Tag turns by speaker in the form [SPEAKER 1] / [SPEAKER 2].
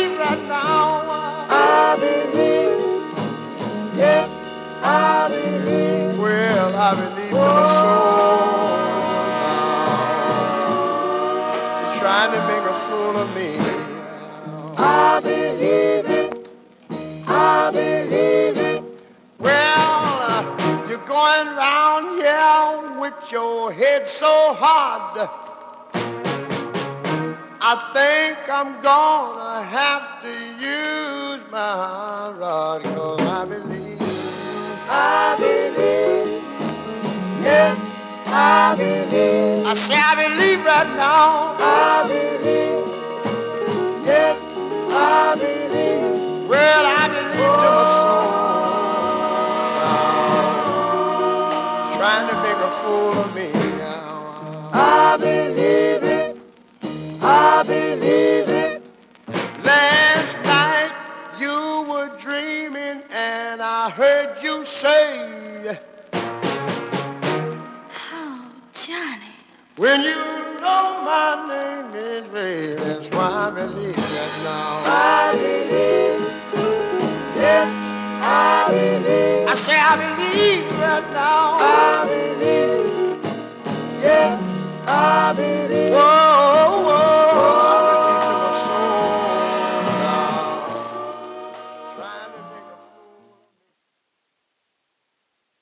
[SPEAKER 1] believe right now.
[SPEAKER 2] I believe. Yes, I believe.
[SPEAKER 1] Well, I believe to my soul now. You're trying to make a fool of me.
[SPEAKER 2] I believe it. I believe it.
[SPEAKER 1] Well, you're going round here with your head so hard. I think I'm gonna have to use my rod, 'cause I believe.
[SPEAKER 2] I believe. Yes, I believe.
[SPEAKER 1] I say I believe right now.
[SPEAKER 2] I believe. Yes, I believe.
[SPEAKER 1] Well, I believe to my soul now. Trying to make a fool of me now.
[SPEAKER 2] I believe it. I believe it.
[SPEAKER 1] Last night you were dreaming and I heard you say,
[SPEAKER 3] Oh, Johnny.
[SPEAKER 1] when you know my name is Ray, that's why I believe that now.
[SPEAKER 2] I believe. Yes, I believe.
[SPEAKER 1] I say I believe right now.
[SPEAKER 2] I believe.